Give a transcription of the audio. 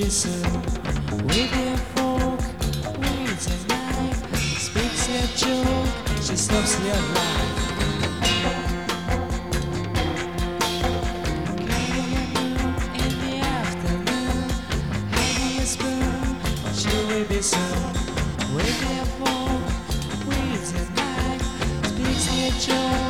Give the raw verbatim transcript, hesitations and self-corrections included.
be soon. With your fork, with a knife, speaks your joke, she stops your life. In the afternoon, having a spoon, she will be soon. With your fork, with a knife, speaks your joke.